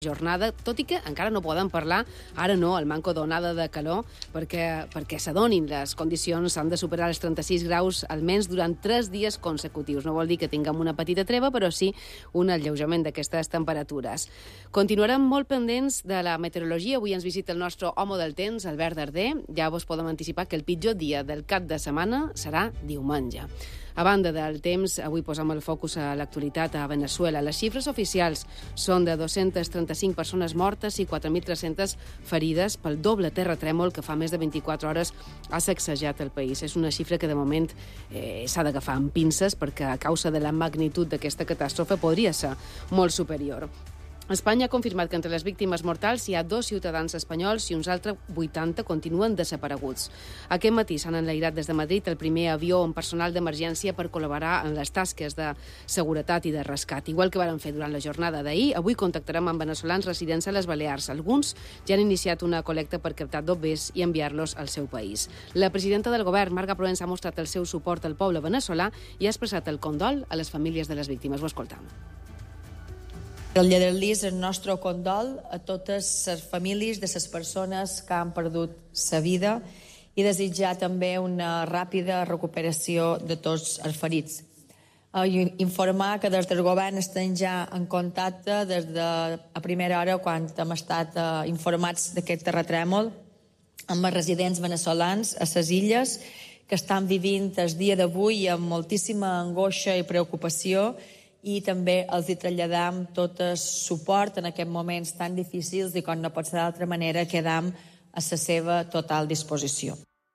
jornada, tot i que encara no poden parlar, ara no, el manco d'onada de calor, perquè s'adonin les condicions, han de superar els 36 graus almenys durant 3 dies consecutius. No vol dir que tinguem una petita treva, però sí un alleujament d'aquestes temperatures. Continuarem molt pendents de la meteorologia. Avui ens visita el nostre home del temps, Albert Darder. Ja vos podem anticipar que el pitjor dia del cap de setmana serà diumenge. A banda del temps, avui posem el focus a l'actualitat a Veneçuela. Les xifres oficials són de 235 persones mortes i 4.300 ferides pel doble terratrèmol que fa més de 24 hores ha sacsejat el país. És una xifra que de moment s'ha d'agafar amb pinces perquè a causa de la magnitud d'aquesta catàstrofe podria ser molt superior. Espanya ha confirmat que entre les víctimes mortals hi ha 2 ciutadans espanyols i uns altres 80 continuen desapareguts. Aquest matí s'han enlairat des de Madrid el primer avió amb personal d'emergència per col·laborar en les tasques de seguretat i de rescat. Igual que varen fer durant la jornada d'ahir, avui contactarem amb veneçolans residents a les Balears. Alguns ja han iniciat una col·lecta per captar bombers i enviar-los al seu país. La presidenta del govern, Marga Proens, ha mostrat el seu suport al poble veneçolà i ha expressat el condol a les famílies de les víctimes. Ho escoltam. El Llederdís, el nostre condol a totes les famílies de les persones que han perdut la vida i desitjar també una ràpida recuperació de tots els ferits. Informar que des del govern estem ja en contacte des de a primera hora quan hem estat informats d'aquest terratrèmol amb els residents veneçolans a les illes que estan vivint el dia d'avui amb moltíssima angoixa i preocupació i també els hi traslladam tot el suport en aquests moments tan difícils i com no pot ser d'altra manera quedam a la seva total disposició.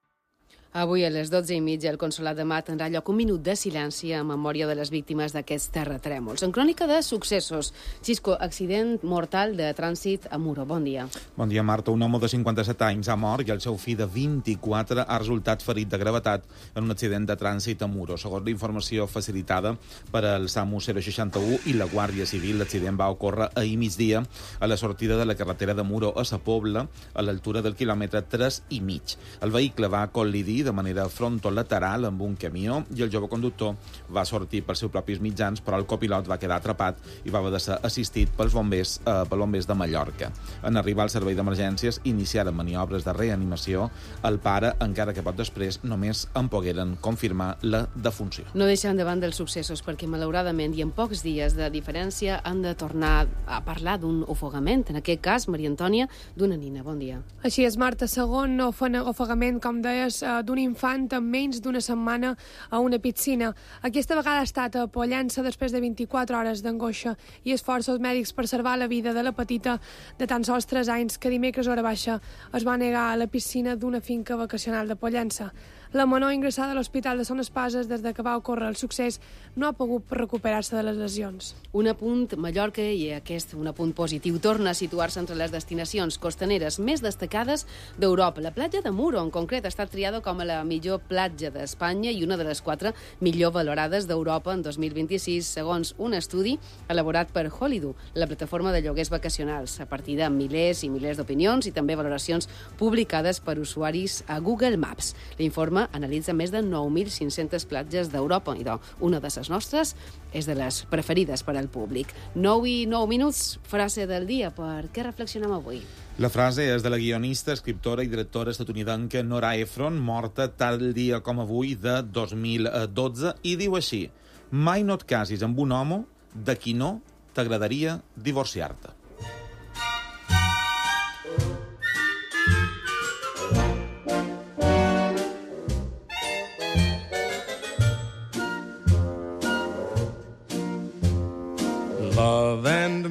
Avui a les 12:30 el Consolat de Mar tindrà lloc un minut de silenci en memòria de les víctimes d'aquests terratrèmols. En crònica de successos, Xisco, accident mortal de trànsit a Muro. Bon dia. Bon dia, Marta. Un home de 57 anys ha mort i el seu fill de 24 ha resultat ferit de gravetat en un accident de trànsit a Muro. Segons la informació facilitada per al SAMU 061 i la Guàrdia Civil, l'accident va ocórrer ahir migdia a la sortida de la carretera de Muro a Sa Pobla, a l'altura del quilòmetre 3,5. El vehicle va col·lidir de manera frontolateral amb un camió i el jove conductor va sortir pels seus propis mitjans, però el copilot va quedar atrapat i va haver de ser assistit pels bombers de Mallorca. En arribar al servei d'emergències, iniciaren maniobres de reanimació. El pare, encara que poc després, només en pogueren confirmar la defunció. No deixem de banda els successos perquè, malauradament, i en pocs dies de diferència, han de tornar a parlar d'un ofegament. En aquest cas, Maria Antònia, d'una nina. Bon dia. Així és, Marta. Segon ofegament, com deies, d'un infant en menys d'una setmana a una piscina. Aquesta vegada ha estat a Pollença després de 24 hores d'angoixa i esforços mèdics per salvar la vida de la petita de tan sols 3 anys que dimecres hora baixa es va negar a la piscina d'una finca vacacional de Pollença. La menor ingressada a l'Hospital de Son Espases des de que va ocórrer el succés no ha pogut recuperar-se de les lesions. Un apunt, Mallorca, i aquest un apunt positiu, torna a situar-se entre les destinacions costaneres més destacades d'Europa. La platja de Muro, en concret, ha estat triada com a la millor platja d'Espanya i una de les 4 millor valorades d'Europa en 2026, segons un estudi elaborat per Holido, la plataforma de lloguers vacacionals, a partir de milers i milers d'opinions i també valoracions publicades per usuaris a Google Maps. L'informe analitza més de 9.500 platges d'Europa i una de les nostres és de les preferides per al públic. 9:09, frase del dia. Per què reflexionem avui? La frase és de la guionista, escriptora i directora estatunidenca Nora Ephron, morta tal dia com avui de 2012, i diu així: mai no et casis amb un home de qui no t'agradaria divorciar-te. Love and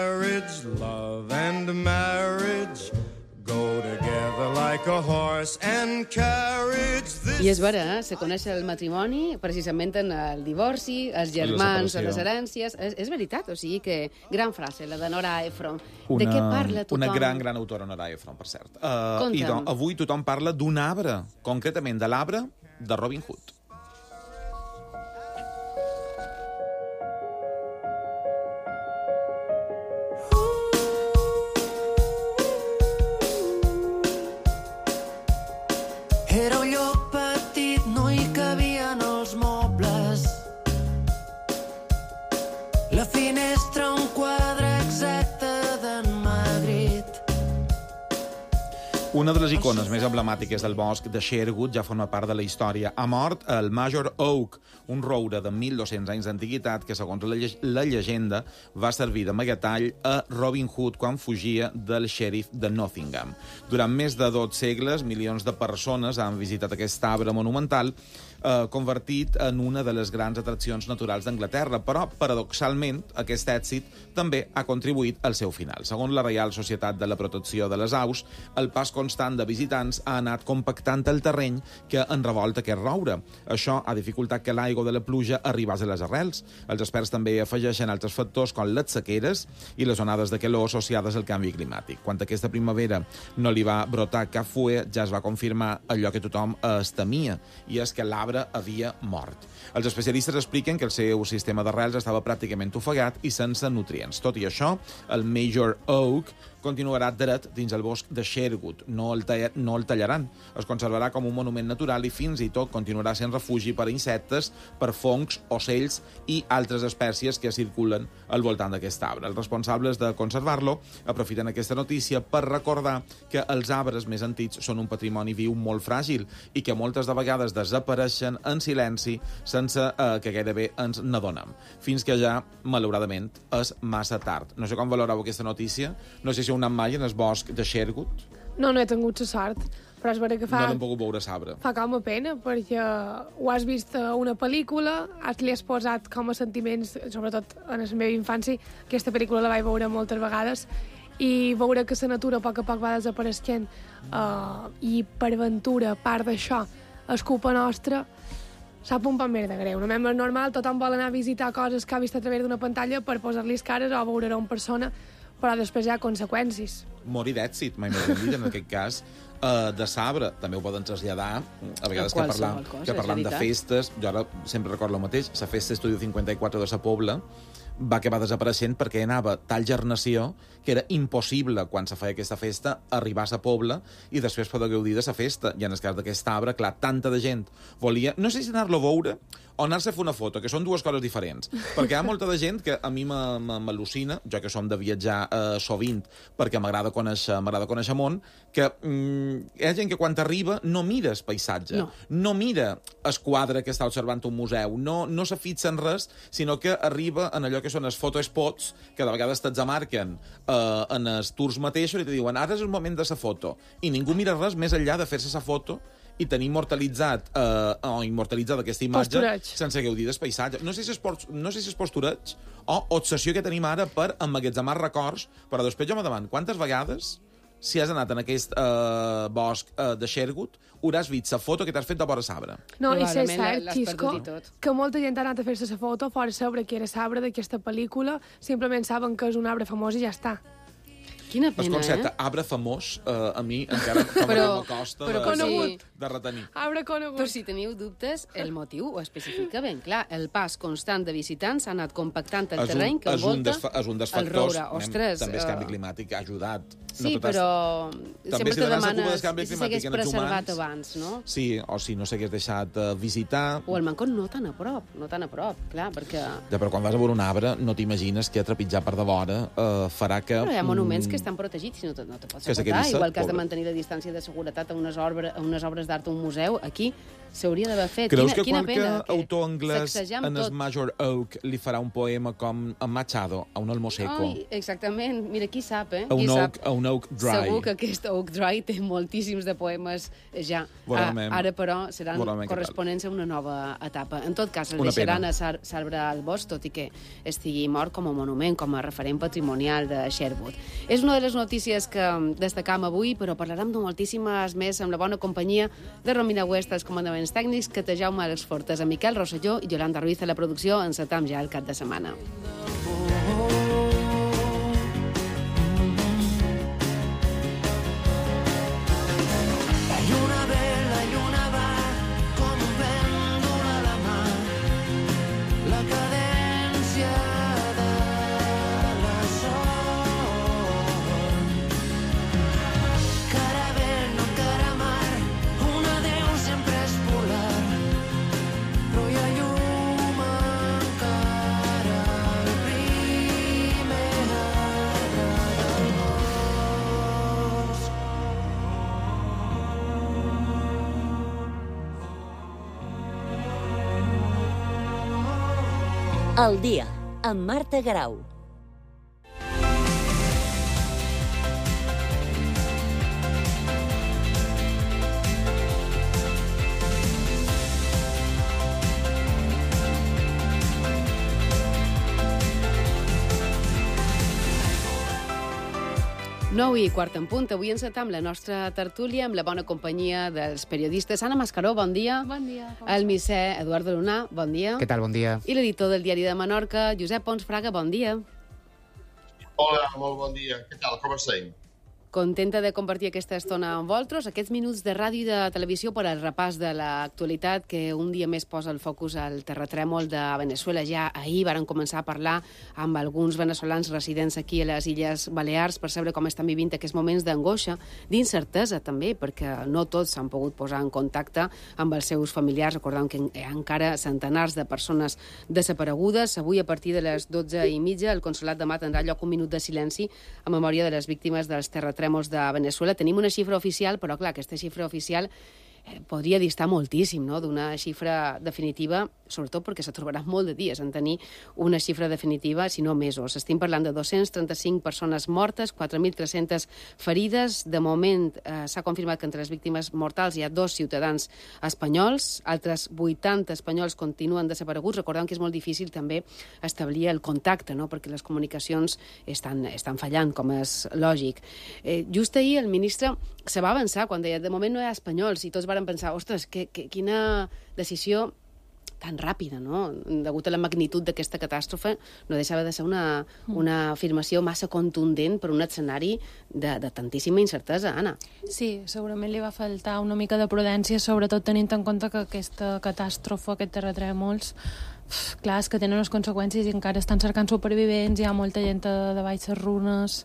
marriage go together like a horse and carriage. I és vera, se coneix el matrimoni precisament en el divorci, els germans, les herències. És veritat, o sigui que gran frase, la de Nora Ephron. De què parla tothom? Una gran autora, Nora Ephron, per cert. I avui tothom parla d'un arbre, concretament de l'arbre de Robin Hood. Era un lloc petit, no hi cabien els mobles. La finestra un quadre exacte de Una de les icones més emblemàtiques del bosc de Sherwood ja forma part de la història. Ha mort el Major Oak, un roure de 1.200 anys d'antiguitat que, segons la llegenda, va servir d'amagatall a Robin Hood quan fugia del xèrif de Nottingham. Durant més de 2 segles, milions de persones han visitat aquest arbre monumental, convertit en una de les grans atraccions naturals d'Anglaterra, però, paradoxalment, aquest èxit també ha contribuït al seu final. Segons la Reial Societat de la Protecció de les Aus, el pas constant de visitants ha anat compactant el terreny que enrevolta aquest roure. Això ha dificultat que l'aigua de la pluja arribés a les arrels. Els experts també afegeixen altres factors com les sequeres i les onades de calor associades al canvi climàtic. Quan aquesta primavera no li va brotar cap fuet, ja es va confirmar allò que tothom es temia, i és que l'arbre havia mort. Els especialistes expliquen que el seu sistema d'arrels estava pràcticament ofegat i sense nutrients. Tot i això, el Major Oak continuarà dret dins el bosc de Sherwood. No el tallaran. Es conservarà com un monument natural i fins i tot continuarà sent refugi per a insectes, per fongs, ocells i altres espècies que circulen al voltant d'aquest arbre. Els responsables de conservar-lo aprofiten aquesta notícia per recordar que els arbres més antics són un patrimoni viu molt fràgil i que moltes de vegades desapareixen en silenci sense que gairebé ens n'adonem. Fins que ja, malauradament, és massa tard. No sé com valoreu aquesta notícia. No sé si heu anat mai en el bosc de Sherwood. No he tingut la sort, però és vera que No l'hem pogut veure l'arbre. fa com a pena, perquè ho has vist a una pel·lícula, li has posat com a sentiments, sobretot en la meva infància, aquesta pel·lícula la vaig veure moltes vegades, i veure que la natura a poc va desapareixent, i per aventura, a part d'això, és culpa nostra, sap un poc més de greu. No és normal, tothom vol anar a visitar coses que ha vist a través d'una pantalla per posar-li cares o veure-ho en persona, però després hi ha conseqüències. Morir d'èxit, mai més ben dit, en aquest cas, de sabre. També ho poden traslladar, a vegades que parlam de festes. Jo ara sempre recordo el mateix, la festa Estudio 54 de la Pobla va acabar desapareixent perquè anava tal gernació que era impossible, quan se feia aquesta festa, arribar a la Pobla i després poder gaudir de la festa. I en el cas d'aquest arbre, clar, tanta de gent volia, no sé si anar-lo a veure o anar-se a fer una foto, que són dues coses diferents. Perquè hi ha molta de gent que a mi m'al·lucina, jo que som de viatjar sovint, perquè m'agrada conèixer món, que hi ha gent que quan t'arriba no mira el paisatge, no mira el quadre que està observant un museu, no se fixa en res, sinó que arriba en allò que són els photospots, que de vegades te'ls amarquen en els tours mateixos i te diuen ara és el moment de la foto, i ningú mira res més enllà de fer-se la foto i tenir immortalitzada aquesta imatge postureig, sense gaudir del paisatge. No sé si és postureig o obsessió que tenim ara per emmagatzemar records, però després jo me demano quantes vegades, si has anat en aquest bosc de Sherwood, hauràs vist la foto que t'has fet de vora l'arbre. No, i és cert, l'has Xisco, perdut i tot. que molta gent ha anat a fer-se la foto fora saber que era l'arbre d'aquesta pel·lícula, simplement saben que és un arbre famós i ja està. Quina El pena, concepte arbre famós, a mi encara m'acosta de retenir. Arbre conegut. Per si teniu dubtes, el motiu ho especifica ben clar. El pas constant de visitants ha anat compactant el terreny que envolta és un dels el factors. roure. Ostres, també el canvi climàtic ha ajudat. Sí, però sempre te demanes si s'hagués preservat abans, no? Sí, o si no s'hagués deixat visitar. O el manco no tan a prop, clar, perquè... Ja, però quan vas a veure un arbre no t'imagines que trepitjar per de vora farà que... Però hi ha monuments que estan protegits i no te pots aportar, igual que has de mantenir la distància de seguretat a unes obres d'art a un museu. Aquí s'hauria d'haver fet. Creus que quina qualque pena, autor anglès sacsegem en el tot. Major Oak li farà un poema com a Machado, a un Olmo Seco? Ai, exactament. Mira, qui sap, A un Oak Dry. Segur que aquest Oak Dry té moltíssims de poemes ja. Ara, però, seran corresponents a una nova etapa. En tot cas, el deixaran a l'arbre al bosc, tot i que estigui mort com a monument, com a referent patrimonial de Sherwood. És una de les notícies que destacam avui, però parlarem de moltíssimes més amb la bona companyia de Romina West, els comandaments tècnics, que té Jaume Àlex Fortes, a Miquel Rosselló i Yolanda Ruiz a la producció. Encetam ja el cap de setmana. Però hi ha llum encara Al dia, amb Marta Garau. Nou i quart en punt. Avui encetam la nostra tertúlia amb la bona companyia dels periodistes. Anna Mascaró, bon dia. Bon dia. El misser Eduardo Lunar, bon dia. Què tal, bon dia. I l'editor del Diari de Menorca, Josep Pons Fraga, bon dia. Hola, molt bon dia. Què tal? Com estem? Contenta de compartir aquesta estona amb vosaltres, aquests minuts de ràdio i de televisió per al repàs de l'actualitat que un dia més posa el focus al terratrèmol de Veneçuela. Ja ahir varen començar a parlar amb alguns veneçolans residents aquí a les Illes Balears per saber com estan vivint aquests moments d'angoixa, d'incertesa també, perquè no tots s'han pogut posar en contacte amb els seus familiars. Recordem que hi ha encara centenars de persones desaparegudes. Avui, a partir de les 12:30, el Consolat de Mar tindrà lloc un minut de silenci en memòria de les víctimes dels terratrèmols de Veneçuela. Tenim una xifra oficial, però clar, aquesta xifra oficial podria distar moltíssim, no?, d'una xifra definitiva, sobretot perquè se trobarà molt de dies en tenir una xifra definitiva, si no mesos. Estem parlant de 235 persones mortes, 4.300 ferides. De moment s'ha confirmat que entre les víctimes mortals hi ha 2 ciutadans espanyols, altres 80 espanyols continuen desapareguts. Recordem que és molt difícil també establir el contacte, no?, perquè les comunicacions estan fallant, com és lògic. Just ahir el ministre se va avançar quan deia de moment no hi ha espanyols i tots varen pensar, ostres, quina decisió tan ràpida, no? Degut a la magnitud d'aquesta catàstrofe, no deixava de ser una afirmació massa contundent per un escenari de tantíssima incertesa, Anna. Sí, segurament li va faltar una mica de prudència, sobretot tenint en compte que aquesta catàstrofe, aquest terratrèmols, clar, és que tenen unes conseqüències i encara estan cercant supervivents, hi ha molta gent de baix les runes.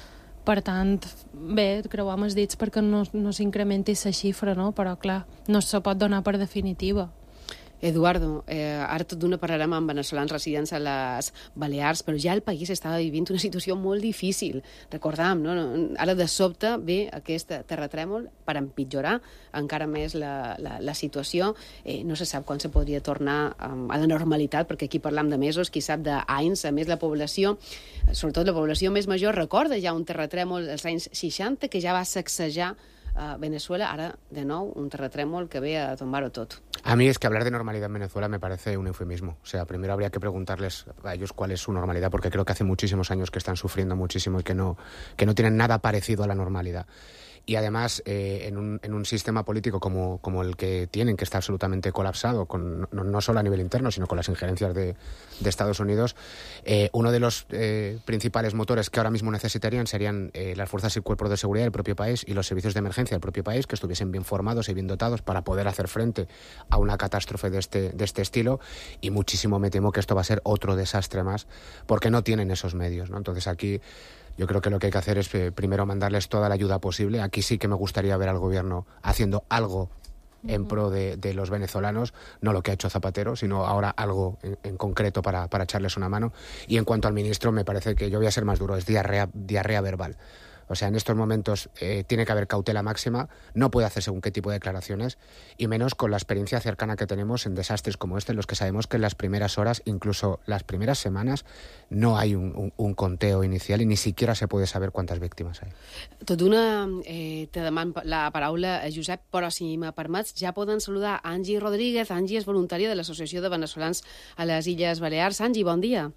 Per tant, bé, creuam els dits perquè no s'incrementi la xifra, no? Però, clar, no se pot donar per definitiva. Eduardo, ara tot d'una parlarem amb veneçolans residents a les Balears, però ja el país estava vivint una situació molt difícil. Recordam, no? Ara de sobte ve aquest terratrèmol per empitjorar encara més la situació. No se sap quan se podria tornar a la normalitat, perquè aquí parlam de mesos, qui sap d'anys. A més, la població, sobretot la població més major, recorda ja un terratrèmol als anys 60 que ja va sacsejar Venezuela. Ahora, de nou, un terratrèmol que ve a tombar-ho tot. A mí es que hablar de normalidad en Venezuela me parece un eufemismo. O sea, primero habría que preguntarles a ellos cuál es su normalidad, porque creo que hace muchísimos años que están sufriendo muchísimo y que no tienen nada parecido a la normalidad. Y además, en un sistema político como el que tienen, que está absolutamente colapsado, no solo a nivel interno, sino con las injerencias de Estados Unidos, uno de los principales motores que ahora mismo necesitarían serían las fuerzas y cuerpos de seguridad del propio país y los servicios de emergencia del propio país, que estuviesen bien formados y bien dotados para poder hacer frente a una catástrofe de este estilo. Y muchísimo me temo que esto va a ser otro desastre más, porque no tienen esos medios, ¿no? Entonces aquí yo creo que lo que hay que hacer es primero mandarles toda la ayuda posible. Aquí sí que me gustaría ver al gobierno haciendo algo en pro de los venezolanos, no lo que ha hecho Zapatero, sino ahora algo en concreto para echarles una mano. Y en cuanto al ministro, me parece que yo voy a ser más duro, es diarrea verbal. O sea, en estos momentos tiene que haber cautela máxima, no puede hacer según qué tipo de declaraciones, y menos con la experiencia cercana que tenemos en desastres como este, en los que sabemos que en las primeras horas, incluso las primeras semanas, no hay un conteo inicial y ni siquiera se puede saber cuántas víctimes hay. Tot d'una, te demano la paraula a Josep, però si me permets, ja poden saludar Angie Rodríguez. Angie és voluntària de l'Associació de Veneçolans a les Illes Balears. Angie, bon dia.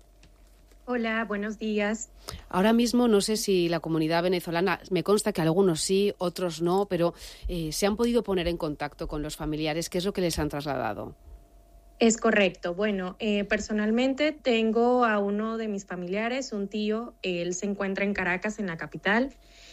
Hola, buenos días. Ahora mismo no sé si la comunidad venezolana, me consta que algunos sí, otros no, pero ¿se han podido poner en contacto con los familiares? ¿Qué es lo que les han trasladado? Es correcto. Bueno, personalmente tengo a uno de mis familiares, un tío, él se encuentra en Caracas, en la capital.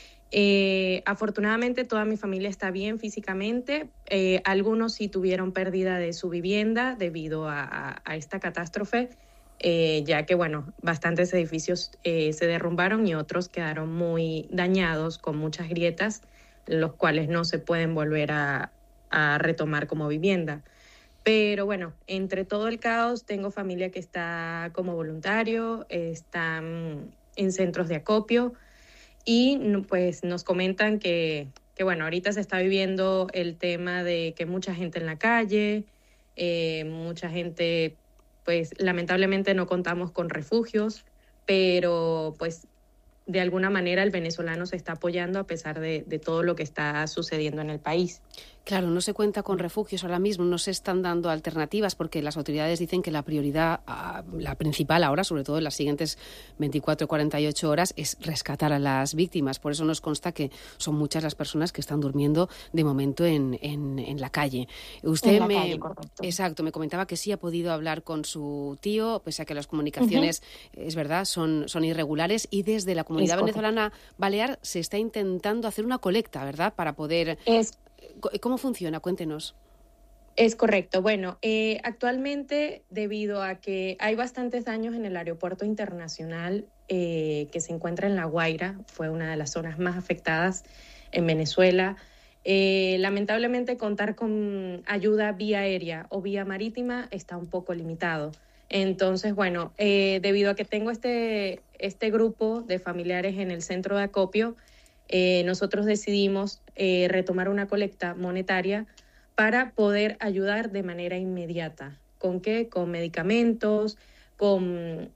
Afortunadamente toda mi familia está bien físicamente. Algunos sí tuvieron pérdida de su vivienda debido a esta catástrofe. Ya que, bueno, bastantes edificios se derrumbaron y otros quedaron muy dañados con muchas grietas, los cuales no se pueden volver a retomar como vivienda. Pero bueno, entre todo el caos tengo familia que está como voluntario, están en centros de acopio y pues nos comentan que bueno, ahorita se está viviendo el tema de que mucha gente en la calle, mucha gente pues lamentablemente no contamos con refugios, pero pues de alguna manera el venezolano se está apoyando a pesar de todo lo que está sucediendo en el país. Claro, no se cuenta con refugios ahora mismo, no se están dando alternativas porque las autoridades dicen que la prioridad, la principal ahora, sobre todo en las siguientes 24 48 horas, es rescatar a las víctimas. Por eso nos consta que son muchas las personas que están durmiendo de momento en la calle. Usted exacto, me comentaba que sí ha podido hablar con su tío, pese a que las comunicaciones, es verdad, son irregulares, y desde la comunidad venezolana balear se está intentando hacer una colecta, ¿verdad?, para poder... ¿Cómo funciona? Cuéntenos. Es correcto. Bueno, actualmente, debido a que hay bastantes daños en el aeropuerto internacional que se encuentra en La Guaira, fue una de las zonas más afectadas en Venezuela, lamentablemente contar con ayuda vía aérea o vía marítima está un poco limitado. Entonces, bueno, debido a que tengo este grupo de familiares en el centro de acopio, nosotros decidimos retomar una colecta monetaria para poder ayudar de manera inmediata. ¿Con qué? Con medicamentos, con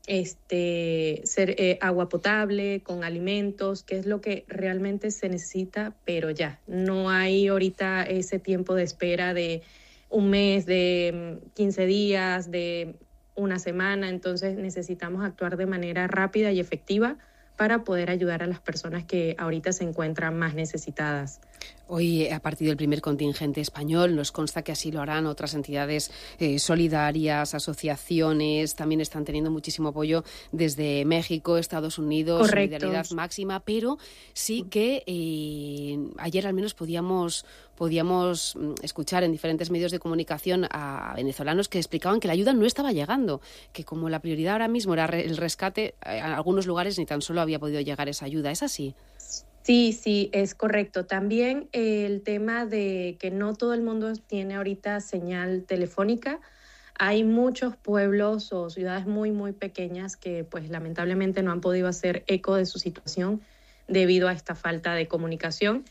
agua potable, con alimentos, que es lo que realmente se necesita, pero ya. No hay ahorita ese tiempo de espera de un mes, de 15 días, de una semana. Entonces necesitamos actuar de manera rápida y efectiva para poder ayudar a las personas que ahorita se encuentran más necesitadas. Hoy ha partido el primer contingente español, nos consta que así lo harán otras entidades solidarias, asociaciones, también están teniendo muchísimo apoyo desde México, Estados Unidos, Correcto. Solidaridad máxima, pero sí que ayer al menos podíamos escuchar en diferentes medios de comunicación a venezolanos que explicaban que la ayuda no estaba llegando, que como la prioridad ahora mismo era el rescate, en algunos lugares ni tan solo había podido llegar esa ayuda. ¿Es así? Sí, es correcto. También el tema de que no todo el mundo tiene ahorita señal telefónica. Hay muchos pueblos o ciudades muy, muy pequeñas que pues lamentablemente no han podido hacer eco de su situación debido a esta falta de comunicación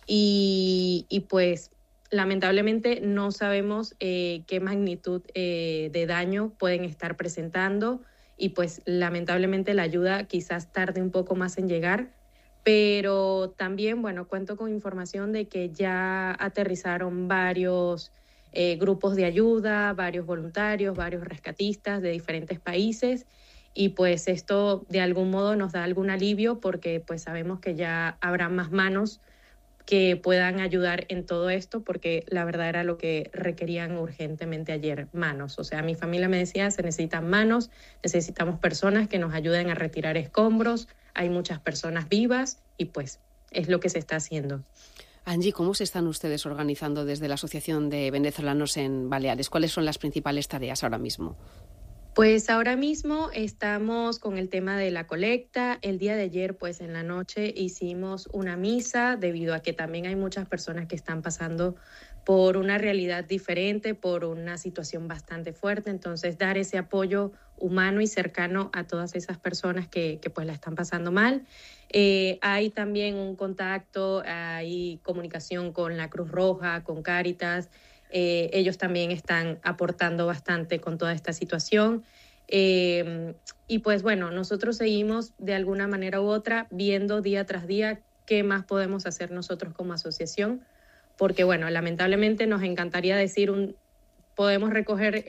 y pues lamentablemente no sabemos qué magnitud de daño pueden estar presentando y pues lamentablemente la ayuda quizás tarde un poco más en llegar. Pero también, bueno, cuento con información de que ya aterrizaron varios grupos de ayuda, varios voluntarios, varios rescatistas de diferentes países y pues esto de algún modo nos da algún alivio porque pues sabemos que ya habrá más manos que puedan ayudar en todo esto porque la verdad era lo que requerían urgentemente ayer, manos. O sea, mi familia me decía, se necesitan manos, necesitamos personas que nos ayuden a retirar escombros, hay muchas personas vivas y pues es lo que se está haciendo. Angie, ¿cómo se están ustedes organizando desde la Asociación de Venezolanos en Baleares? ¿Cuáles son las principales tareas ahora mismo? Pues ahora mismo estamos con el tema de la colecta. El día de ayer, pues en la noche hicimos una misa debido a que también hay muchas personas que están pasando por una realidad diferente, por una situación bastante fuerte. Entonces, dar ese apoyo humano y cercano a todas esas personas que pues la están pasando mal. Hay también un contacto, hay comunicación con la Cruz Roja, con Cáritas. Ellos también están aportando bastante con toda esta situación. Y pues bueno, nosotros seguimos de alguna manera u otra viendo día tras día qué más podemos hacer nosotros como asociación, porque bueno, lamentablemente nos encantaría decir podemos recoger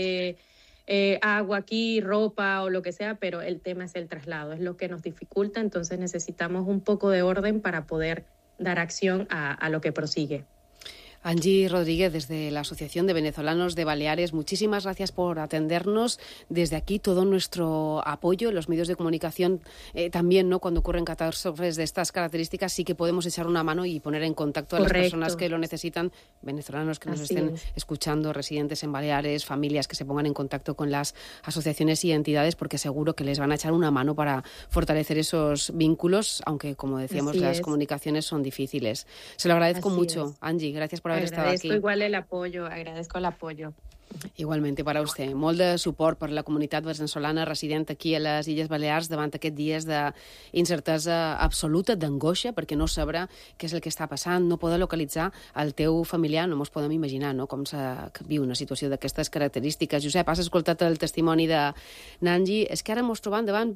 agua aquí, ropa o lo que sea, pero el tema es el traslado, es lo que nos dificulta, entonces necesitamos un poco de orden para poder dar acción a lo que prosigue. Angie Rodríguez, desde la Asociación de Venezolanos de Baleares, muchísimas gracias por atendernos. Desde aquí todo nuestro apoyo. Los medios de comunicación también, ¿no? Cuando ocurren catástrofes de estas características sí que podemos echar una mano y poner en contacto a las personas que lo necesitan, venezolanos que nos estén escuchando, residentes en Baleares, familias que se pongan en contacto con las asociaciones y entidades porque seguro que les van a echar una mano para fortalecer esos vínculos, aunque como decíamos las comunicaciones son difíciles. Se lo agradezco mucho, Angie, gracias por haber estado aquí. Agradezco igual el apoyo, agradezco el apoyo. Igualment, para vostè. Molt de suport per la comunitat veneçolana resident aquí a les Illes Balears davant aquests dies d'incertesa absoluta, d'angoixa, perquè no sabrà què és el que està passant, no poder localitzar el teu familiar, no ens podem imaginar com viu una situació d'aquestes característiques. Josep, has escoltat el testimoni de Nanji. És que ara ens trobem davant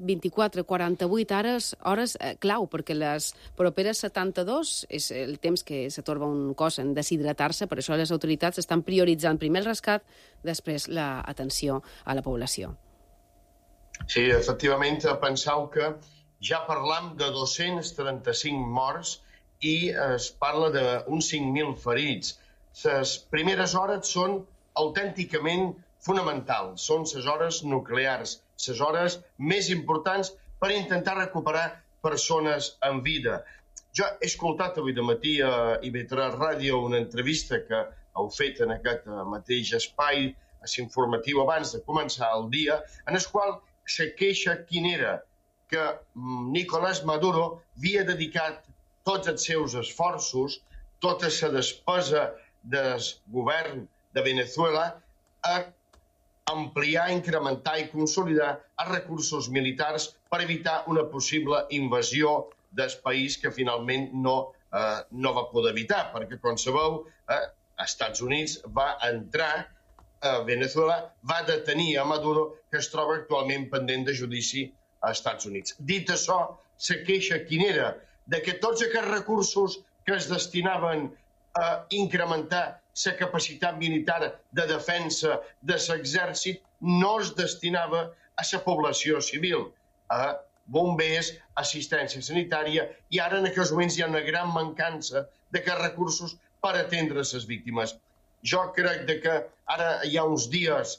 24-48 hores clau, perquè les properes 72 és el temps que s'atorba un cos en deshidratar-se, per això les autoritats estan prioritzant primer el rescat, després l'atenció a la població. Sí, efectivament, penseu que ja parlam de 235 morts i es parla d'uns 5.000 ferits. Les primeres hores són autènticament fonamentals, són les hores nuclears, les hores més importants per intentar recuperar persones en vida. Jo he escoltat avui de matí a IB3 Ràdio una entrevista que heu fet en aquest mateix espai informatiu abans de començar el dia, en el qual se queixa quin era que Nicolás Maduro havia dedicat tots els seus esforços, tota la despesa del govern de Venezuela a ampliar, incrementar i consolidar els recursos militars per evitar una possible invasió del país que finalment no va poder evitar, perquè, com sabeu, Estats Units va entrar a Venezuela, va detenir a Maduro, que es troba actualment pendent de judici a Estats Units. Dit això, la queixa quin era? De que tots aquests recursos que es destinaven a incrementar la capacitat militar de defensa de l'exèrcit no es destinava a la població civil, a bombers, assistència sanitària, i ara en aquests moments hi ha una gran mancança d'aquests recursos per atendre les víctimes. Jo crec que ara hi ha uns dies,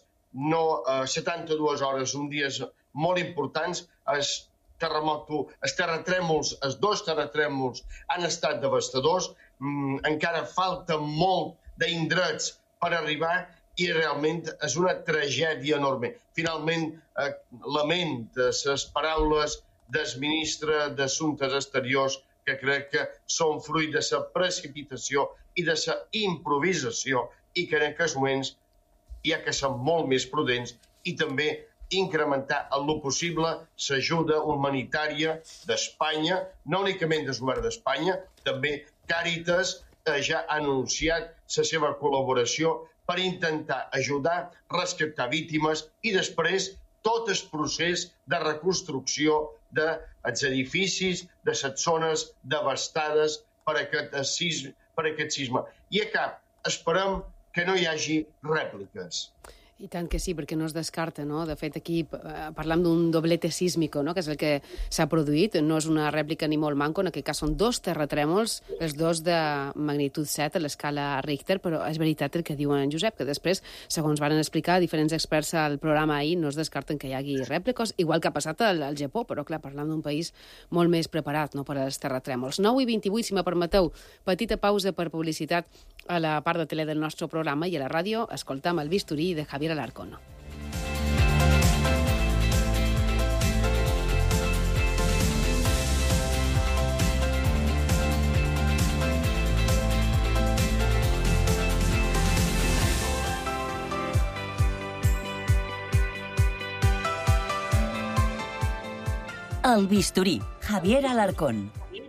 72 hores, uns dies molt importants. Els terratrèmols, els dos terratrèmols han estat devastadors, encara falta molt d'indrets per arribar i realment és una tragèdia enorme. Finalment, lament les paraules del ministre d'Assumptes Exteriors, que crec que són fruit de la precipitació i de la improvisació, i que en aquests moments hi ha que ser molt més prudents i també incrementar el possible l'ajuda humanitària d'Espanya, no únicament del govern d'Espanya, també Càritas ja ha anunciat la seva col·laboració per intentar ajudar, rescatar víctimes i després tot el procés de reconstrucció dels edificis, de les zones devastades per aquest sisme. I a cap, esperem que no hi hagi rèpliques. I tant que sí, perquè no es descarta, no? De fet, aquí parlam d'un doblete sísmico, no? Que és el que s'ha produït. No és una rèplica ni molt manco, en aquest cas són dos terratrèmols, els dos de magnitud 7 a l'escala Richter, però és veritat el que diu en Josep, que després, segons varen explicar diferents experts al programa ahir, no es descarten que hi hagi rèpliques, igual que ha passat al Japó, però clar, parlam d'un país molt més preparat, no?, per als terratrèmols. 9:28, si me permeteu, petita pausa per publicitat a la part de tele del nostre programa, i a la ràdio escoltam el bisturí de Javier Alarcón. El bisturí, Javier Alarcón.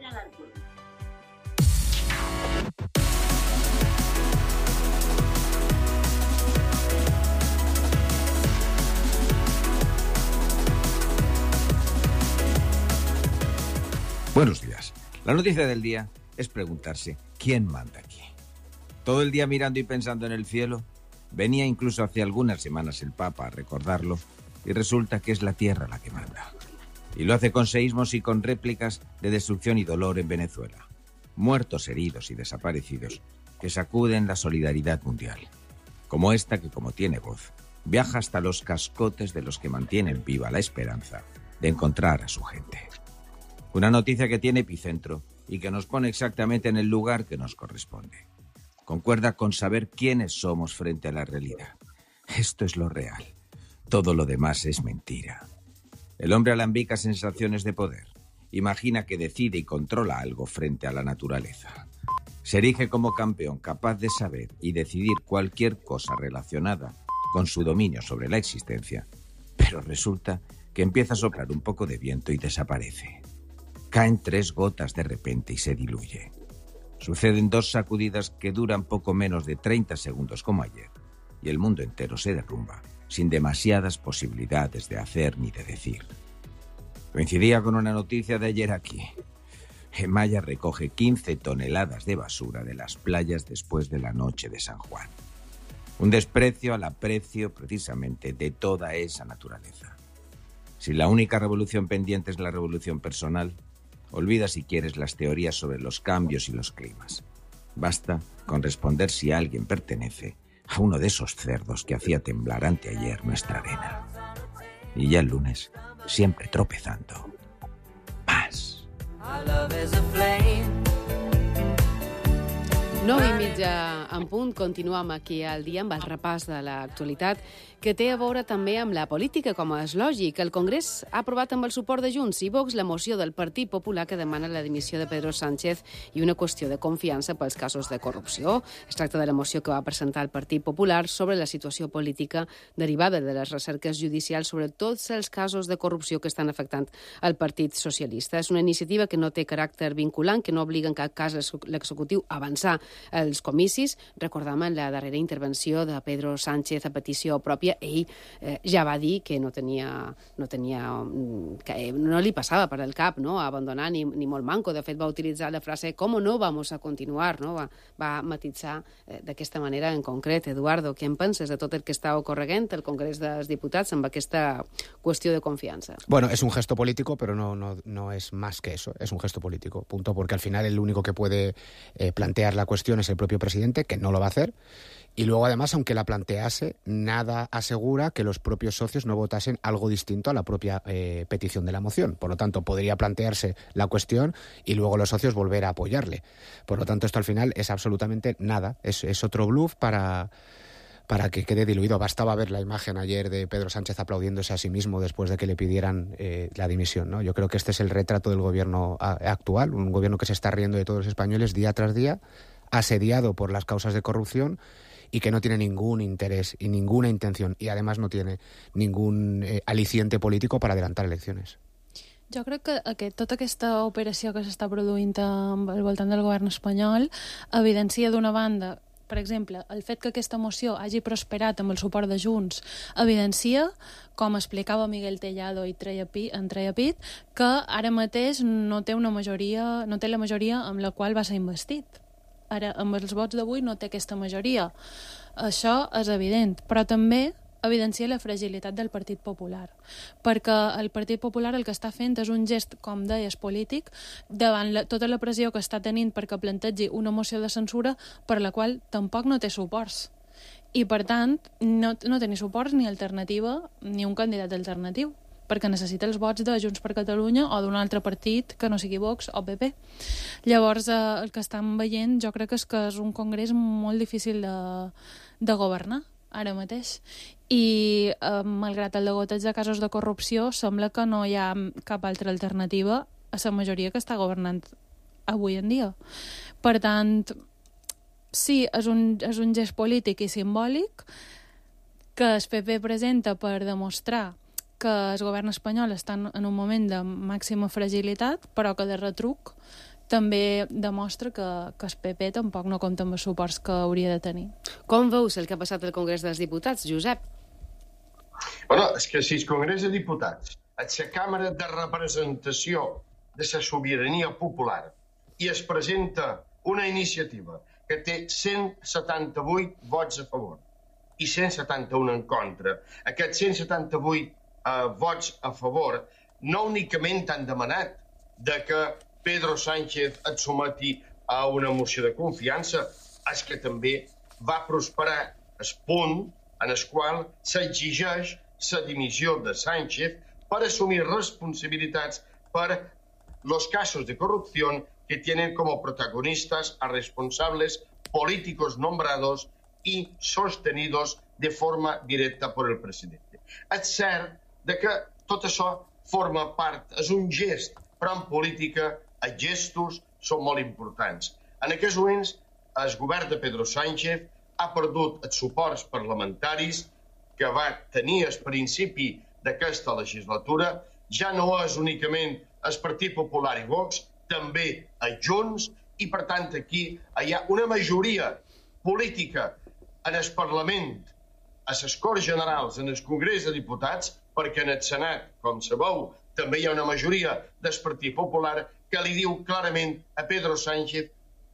Buenos días. La noticia del día es preguntarse ¿quién manda aquí? Todo el día mirando y pensando en el cielo, venía incluso hace algunas semanas el Papa a recordarlo y resulta que es la tierra la que manda. Y lo hace con seísmos y con réplicas de destrucción y dolor en Venezuela. Muertos, heridos y desaparecidos que sacuden la solidaridad mundial. Como esta que, como tiene voz, viaja hasta los cascotes de los que mantienen viva la esperanza de encontrar a su gente. Una noticia que tiene epicentro y que nos pone exactamente en el lugar que nos corresponde. Concuerda con saber quiénes somos frente a la realidad. Esto es lo real. Todo lo demás es mentira. El hombre alambica sensaciones de poder. Imagina que decide y controla algo frente a la naturaleza. Se erige como campeón capaz de saber y decidir cualquier cosa relacionada con su dominio sobre la existencia, pero resulta que empieza a soplar un poco de viento y desaparece. Caen 3 gotas de repente y se diluye. Suceden 2 sacudidas que duran poco menos de 30 segundos como ayer, y el mundo entero se derrumba, sin demasiadas posibilidades de hacer ni de decir. Coincidía con una noticia de ayer aquí. Maya recoge 15 toneladas de basura de las playas después de la noche de San Juan. Un desprecio al aprecio, precisamente, de toda esa naturaleza. Si la única revolución pendiente es la revolución personal, olvida si quieres las teorías sobre los cambios y los climas. Basta con responder si alguien pertenece a uno de esos cerdos que hacía temblar anteayer nuestra arena. Y ya el lunes, siempre tropezando. Más. 9:30 en punt, continuem aquí al dia amb el repàs de l'actualitat que té a veure també amb la política, com és lògic. El Congrés ha aprovat amb el suport de Junts i Vox la moció del Partit Popular que demana la dimissió de Pedro Sánchez i una qüestió de confiança pels casos de corrupció. Es tracta de la moció que va presentar el Partit Popular sobre la situació política derivada de les recerques judicials sobre tots els casos de corrupció que estan afectant el Partit Socialista. És una iniciativa que no té caràcter vinculant, que no obliga en cap cas l'executiu a avançar els comicis. Recordam en la darrera intervenció de Pedro Sánchez a petició pròpia, ell ja va dir que no li passava per el cap, no, abandonar ni molt manco. De fet, va utilitzar la frase «¿Cómo no vamos a continuar?», no? Va matitzar d'aquesta manera en concret. Eduardo, què en penses de tot el que està ocorreguent al Congrés dels Diputats amb aquesta qüestió de confiança? Bueno, es un gesto político, pero no es más que eso, es un gesto político, punto, porque al final el único que puede plantear la cuestión es el propio presidente, que no lo va a hacer. Y luego, además, aunque la plantease, nada asegura que los propios socios no votasen algo distinto a la propia petición de la moción. Por lo tanto, podría plantearse la cuestión y luego los socios volver a apoyarle. Por lo tanto, esto al final es absolutamente nada. Es otro bluff para que quede diluido. Bastaba ver la imagen ayer de Pedro Sánchez aplaudiéndose a sí mismo después de que le pidieran la dimisión, ¿no? Yo creo que este es el retrato del gobierno actual, un gobierno que se está riendo de todos los españoles día tras día, asediado por las causas de corrupción y que no tiene ningún interés y ninguna intención y además no tiene ningún aliciente político para adelantar elecciones. Jo crec que tota aquesta operació que s'està produint al voltant del govern espanyol evidencia d'una banda, per exemple, el fet que aquesta moció hagi prosperat amb el suport de Junts evidencia, com explicava Miguel Tellado i en treia pit, que ara mateix no té la majoria amb la qual va ser investit. Ara, amb els vots d'avui no té aquesta majoria. Això és evident, però també evidencia la fragilitat del Partit Popular, perquè el Partit Popular el que està fent és un gest, com deies, polític, davant tota la pressió que està tenint perquè plantegi una moció de censura per la qual tampoc no té suports. I, per tant, no té ni suports ni alternativa, ni un candidat alternatiu, perquè necessita els vots de Junts per Catalunya o d'un altre partit que no sigui Vox o PP. Llavors, el que estan veient jo crec que és un congrés molt difícil de governar ara mateix. I, malgrat el degoteig de casos de corrupció, sembla que no hi ha cap altra alternativa a la majoria que està governant avui en dia. Per tant, sí, és un gest polític i simbòlic que el PP presenta per demostrar que el govern espanyol està en un moment de màxima fragilitat, però que de retruc també demostra que el PP tampoc no compta amb els suports que hauria de tenir. Com veus el que ha passat al Congrés dels Diputats, Josep? Bueno, és que si el Congrés de Diputats és la Càmera de Representació de la Sobirania Popular i es presenta una iniciativa que té 178 vots a favor i 171 en contra, aquests 178 vots a favor no únicament han demanat de que Pedro Sánchez et someti a una moció de confiança, és que també va prosperar el punt en el qual s'exigeix la dimissió de Sánchez per assumir responsabilitats per los casos de corrupción que tienen como protagonistas a responsables políticos nombrados y sostenidos de forma directa por el presidente. És cert que tot això forma part, és un gest, però en política els gestos són molt importants. En aquests moments, el govern de Pedro Sánchez ha perdut els suports parlamentaris que va tenir al principi d'aquesta legislatura ja no és únicament el Partit Popular i Vox, també els Junts, i per tant aquí hi ha una majoria política en el Parlament, a les Corts Generals, en el Congrés de Diputats, perquè en el Senat, com sabeu, també hi ha una majoria del Partit Popular que li diu clarament a Pedro Sánchez: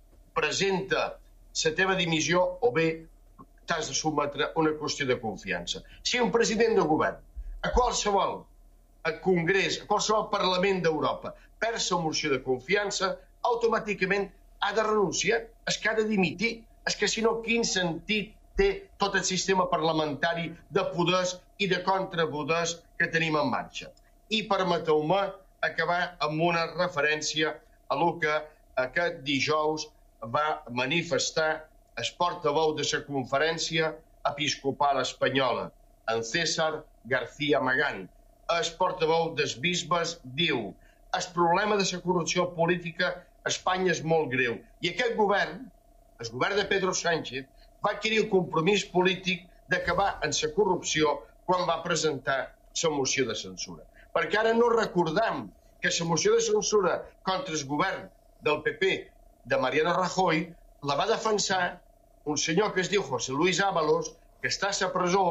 presenta la teva dimissió o bé t'has de sotmetre una qüestió de confiança. Si un president de govern, a qualsevol Congrés, a qualsevol Parlament d'Europa, perd la moció de confiança, automàticament ha de renunciar, és que ha de dimitir. És que si no, quin sentit té tot el sistema parlamentari de poders i de contrapoders que tenim en marxa? I permeteu-me acabar amb una referència a el que aquest dijous va manifestar el portaveu de la Conferència Episcopal Espanyola, en César García Magán. El portaveu dels bisbes diu: el problema de la corrupció política a Espanya és molt greu. I aquest govern, el govern de Pedro Sánchez, va adquirir el compromís polític d'acabar amb la corrupció quan va presentar la moció de censura. Perquè ara no recordam que la moció de censura contra el govern del PP de Mariano Rajoy la va defensar un senyor que es diu José Luis Ábalos, que està a la presó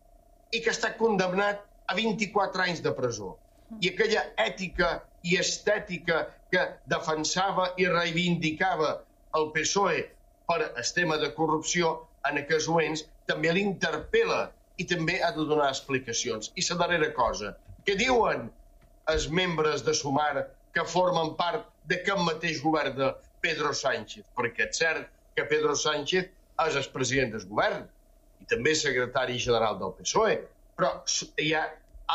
i que està condemnat a 24 anys de presó. I aquella ètica i estètica que defensava i reivindicava el PSOE per el tema de corrupció en aquests moments també l'interpel·la i també ha de donar explicacions. I la darrera cosa, què diuen els membres de Sumar que formen part d'aquest mateix govern de Pedro Sánchez? Perquè és cert que Pedro Sánchez és el president del govern i també secretari general del PSOE, però hi ha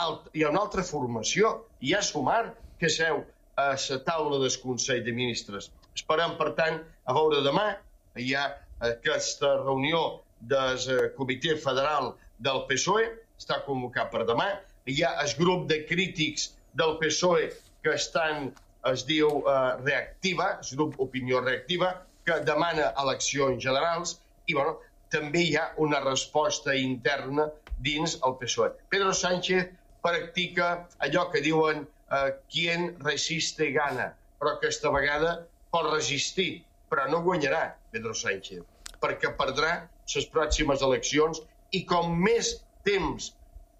una altra formació, hi ha Sumar, que seu a la taula del Consell de Ministres. Esperem, per tant, a veure demà. Hi ha aquesta reunió del Comitè Federal del PSOE, està convocat per demà. Hi ha el grup de crítics del PSOE que estan, es diu Reactiva, el grup Opinió Reactiva, que demana eleccions generals i també hi ha una resposta interna dins el PSOE. Pedro Sánchez practica allò que diuen quien resiste gana, però aquesta vegada pot resistir, però no guanyarà Pedro Sánchez, perquè perdrà les pròximes eleccions i com més temps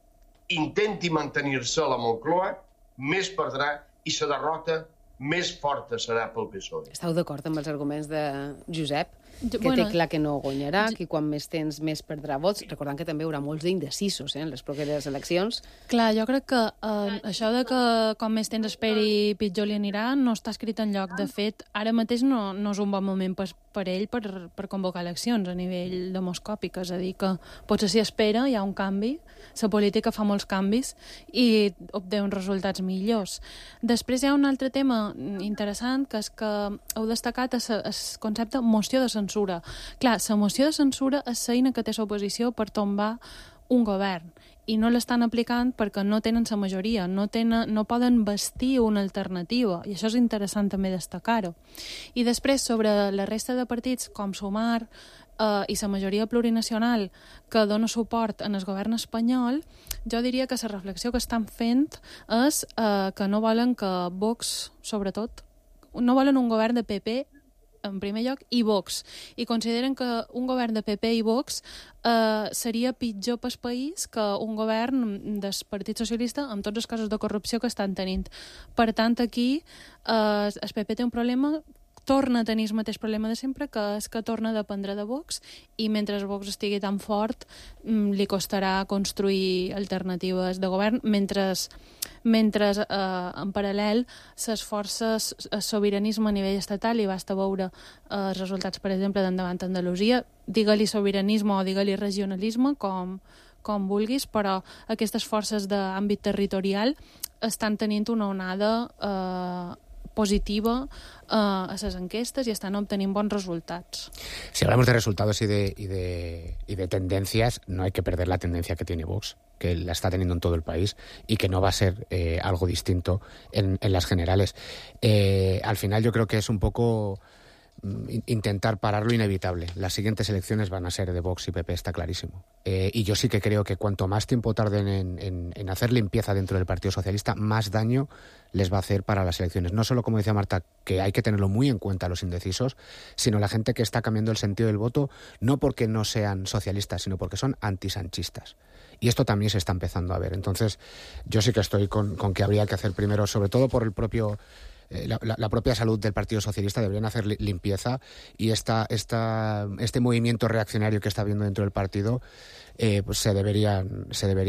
intenti mantenir-se a la Moncloa, més perdrà i la derrota més forta serà pel PSOE. Esteu d'acord amb els arguments de Josep? Que té clar que no guanyarà, que quan més temps més perdrà vots, recordant que també hi haurà molts d'indecisos en les properes eleccions. Clar, jo crec que això de que com més temps esperi pitjor li anirà no està escrit enlloc. De fet, ara mateix no és un bon moment per ell per convocar eleccions a nivell demoscòpic, és a dir, que potser si espera hi ha un canvi, la política fa molts canvis i obté uns resultats millors. Després hi ha un altre tema interessant, que és que heu destacat el concepte moció de censura. Clar, la moció de censura és l'eina que té l'oposició per tombar un govern i no l'estan aplicant perquè no tenen la majoria, no poden vestir una alternativa, i això és interessant també destacar-ho. I després, sobre la resta de partits, com Sumar i la majoria plurinacional que dona suport en el govern espanyol, jo diria que la reflexió que estan fent és que no volen que Vox, sobretot, no volen un govern de PP en primer lloc, i Vox. I consideren que un govern de PP i Vox seria pitjor pel país que un govern del Partit Socialista amb tots els casos de corrupció que estan tenint. Per tant, aquí el PP té un problema, torna a tenir el mateix problema de sempre, que és que torna a dependre de Vox, i mentre Vox estigui tan fort li costarà construir alternatives de govern, mentre en paral·lel les forces, el sobiranisme a nivell estatal, i basta veure els resultats, per exemple, d'Endavant Andalusia, digue-li sobiranisme o digue-li regionalisme, com vulguis, però aquestes forces d'àmbit territorial estan tenint una onada positiva a las encuestas y están obteniendo buenos resultados. Si hablamos de resultados y de tendencias, no hay que perder la tendencia que tiene Vox, que la está teniendo en todo el país y que no va a ser algo distinto en las generales. Al final yo creo que es un poco intentar parar lo inevitable. Las siguientes elecciones van a ser de Vox y PP, está clarísimo. Y yo sí que creo que cuanto más tiempo tarden en hacer limpieza dentro del Partido Socialista, más daño les va a hacer para las elecciones. No solo, como decía Marta, que hay que tenerlo muy en cuenta los indecisos, sino la gente que está cambiando el sentido del voto, no porque no sean socialistas, sino porque son antisanchistas. Y esto también se está empezando a ver. Entonces, yo sí que estoy con que habría que hacer primero, sobre todo por el propio... La propia salud del Partido Socialista, deberían hacer limpieza, y este movimiento reaccionario que está habiendo dentro del partido pues se deberían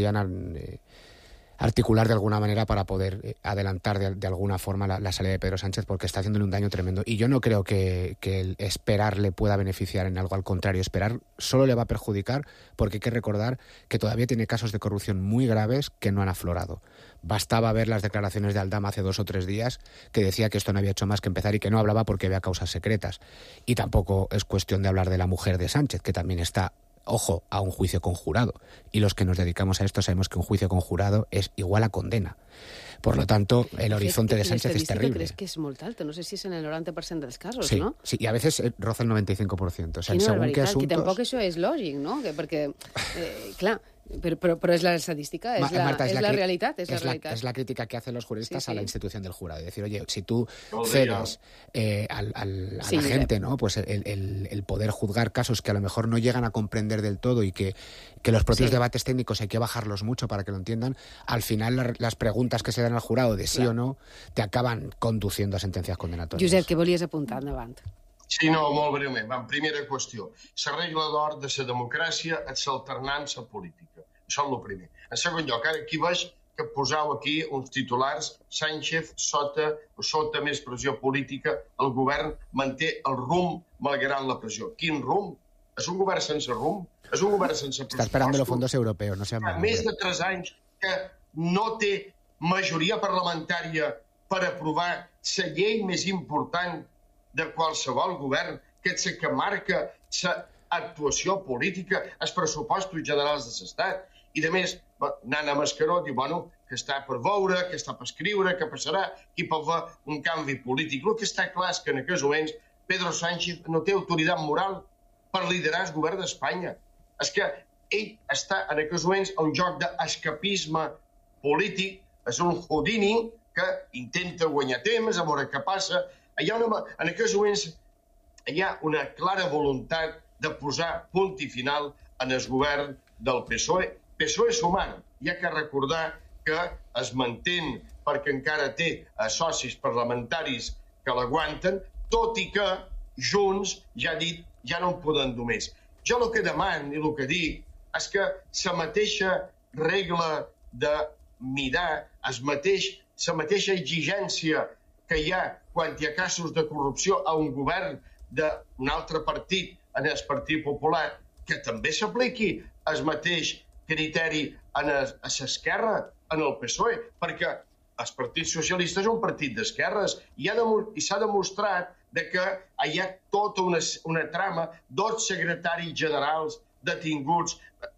articular de alguna manera para poder adelantar de alguna forma la salida de Pedro Sánchez, porque está haciéndole un daño tremendo. Y yo no creo que el esperar le pueda beneficiar en algo, al contrario, esperar solo le va a perjudicar, porque hay que recordar que todavía tiene casos de corrupción muy graves que no han aflorado. Bastaba ver las declaraciones de Aldama hace 2 o 3 días, que decía que esto no había hecho más que empezar y que no hablaba porque había causas secretas. Y tampoco es cuestión de hablar de la mujer de Sánchez, que también está, ojo, a un juicio conjurado. Y los que nos dedicamos a esto sabemos que un juicio conjurado es igual a condena. Por lo tanto, el horizonte de Sánchez es terrible. Creus que és molt alta? No sé si és en el 90% dels casos, sí, no? Sí, i a veces roza el 95%. O sea, Quina según qué barbaritat, asuntos... que tampoc això és lògic, no? Perquè, clar, pero es la estadística, es Marta, la realidad. Es la crítica que hacen los juristas sí. a la institución del jurado. Es decir, oye, si tú cedes a la gente, ¿no? Pues el poder juzgar casos que a lo mejor no llegan a comprender del todo y que los propios debates técnicos hay que bajarlos mucho para que lo entiendan, al final las preguntas que se dan al jurado de sí o no te acaban conduciendo a sentencias condenatorias. Josep, què volies apuntar endavant? Sí, no, molt breument. Primera qüestió. La regla d'or de la democràcia és l'alternança política. Això és el primer. En segon lloc, ara aquí veig que poseu aquí uns titulars: Sánchez sota més pressió política, el govern manté el rumb malgrat la pressió. Quin rumb? És un govern sense rumb? És un govern sense pressupostos? Està esperant los fondos europeos, no sé. Més de 3 anys que no té majoria parlamentària per aprovar la llei més important de qualsevol govern, que és la que marca l'actuació política, els pressupostos generals de l'Estat. I, a més, Nana Mascaró diu, bueno, que està per veure, que està per escriure, que passarà, qui pot fer un canvi polític. El que està clar és que en aquests moments Pedro Sánchez no té autoritat moral per liderar el govern d'Espanya. És que ell està en aquests moments a un joc d'escapisme polític, és un Houdini que intenta guanyar temps, a veure què passa. En aquests moments hi ha una clara voluntat de posar punt i final en el govern del PSOE. PSOE sumant. Hi ha que recordar que es manté perquè encara té socis parlamentaris que l'aguanten, tot i que Junts ja ha dit ja no en poden dur més. Jo el que demano i el que dic és que la mateixa regla de mirar, la mateixa exigència que hi ha quan hi ha casos de corrupció a un govern d'un altre partit, en el Partit Popular, que també s'apliqui el mateix criteri a l'esquerra, en el PSOE, perquè el Partit Socialista és un partit d'esquerres i s'ha demostrat que hi ha tota una trama, 2 secretaris generals detinguts,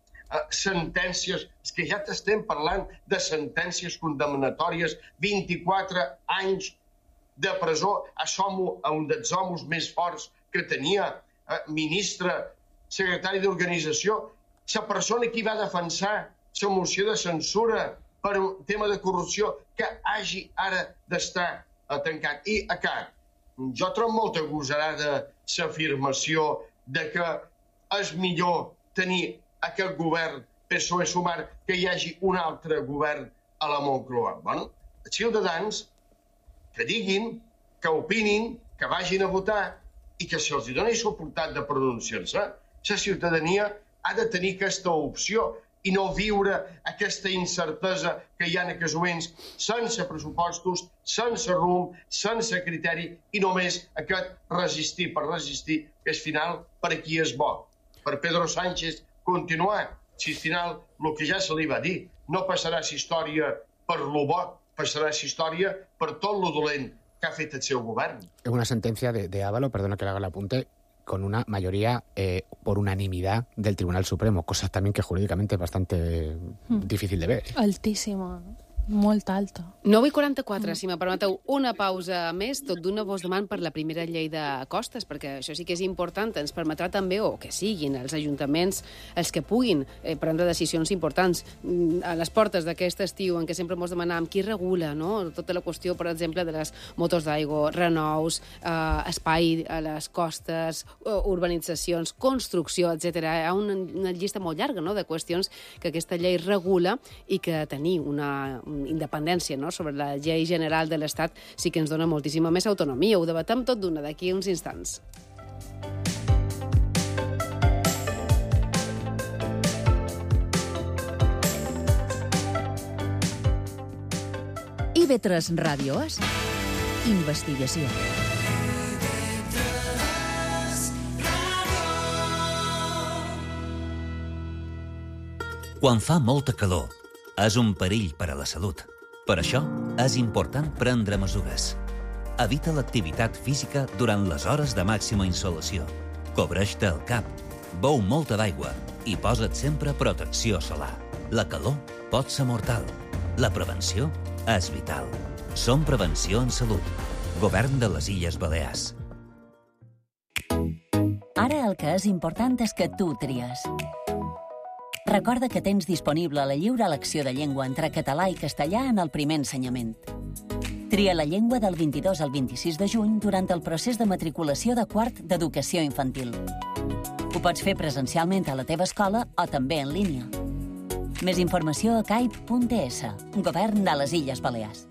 sentències, és que ja estem parlant de sentències condemnatòries, 24 anys de presó, som un dels homes més forts que tenia, ministre, secretari d'organització, la persona que va defensar la moció de censura per un tema de corrupció que hagi ara d'estar tancat. I acá, jo trobo molt agosarada l'afirmació de que és millor tenir aquest govern PSOE-Sumar que hi hagi un altre govern a la Moncloa. Bueno, els ciutadans que diguin, que opinin, que vagin a votar i que se'ls doni l'oportunitat de pronunciar-se. La ciutadania ha de tenir aquesta opció i no viure aquesta incertesa que hi ha en aquests moments, sense pressupostos, sense rumb, sense criteri i només aquest resistir per resistir, que al final per qui és bo. Per Pedro Sánchez continuar, si al final el que ja se li va dir, no passarà la història per lo bo, passarà la història per tot lo dolent que ha fet el seu govern. Una sentencia de Ábalos, perdona que le haga el apunte, con una mayoría por unanimidad del Tribunal Supremo, cosa también que jurídicamente es bastante difícil de ver. Altísima. molt alta. 9:44, si me permeteu una pausa més, tot d'una vos deman per la primera llei de costes, perquè això sí que és important, ens permetrà també, o que siguin els ajuntaments els que puguin prendre decisions importants a les portes d'aquest estiu en què sempre mos demanàvem qui regula, no? Tota la qüestió, per exemple, de les motors d'aigua, renous, espai a les costes, urbanitzacions, construcció, etc. Hi ha una llista molt llarga, no?, de qüestions que aquesta llei regula i que tenir una independència, no?, sobre la llei general de l'Estat sí que ens dona moltíssima més autonomia. Ho debatem tot d'una d'aquí uns instants. IB3 Ràdio és investigació. Quan fa molta calor, és un perill per a la salut. Per això, és important prendre mesures. Evita l'activitat física durant les hores de màxima insolació. Cobreix-te el cap, beu molta d'aigua i posa't sempre protecció solar. La calor pot ser mortal. La prevenció és vital. Som Prevenció en Salut. Govern de les Illes Balears. Ara el que és important és que tu tries. Recorda que tens disponible la lliure elecció de llengua entre català i castellà en el primer ensenyament. Tria la llengua del 22 al 26 de juny durant el procés de matriculació de quart d'educació infantil. Ho pots fer presencialment a la teva escola o també en línia. Més informació a caip.es, Govern de les Illes Balears.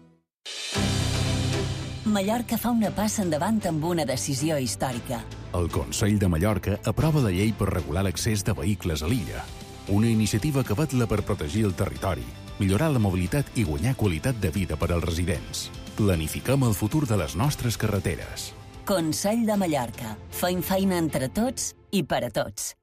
Mallorca fa una passa endavant amb una decisió històrica. El Consell de Mallorca aprova la llei per regular l'accés de vehicles a l'illa. Una iniciativa que vetla per protegir el territori, millorar la mobilitat i guanyar qualitat de vida per als residents. Planifiquem el futur de les nostres carreteres. Consell de Mallorca. Fem feina entre tots i per a tots.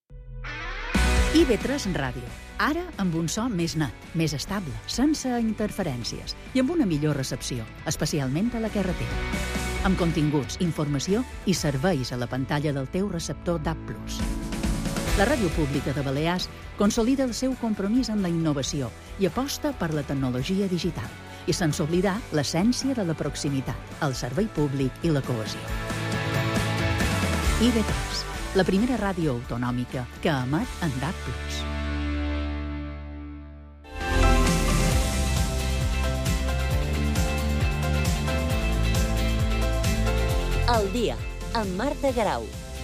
IB3 Ràdio. Ara amb un so més net, més estable, sense interferències i amb una millor recepció, especialment a la carretera. Amb continguts, informació i serveis a la pantalla del teu receptor DAB+. La Ràdio Pública de Balears consolida el seu compromís amb la innovació i aposta per la tecnologia digital, i sense oblidar l'essència de la proximitat, el servei públic i la cohesió. IB3, la primera ràdio autonòmica que emet en DAB+. El dia, amb Marta Garau.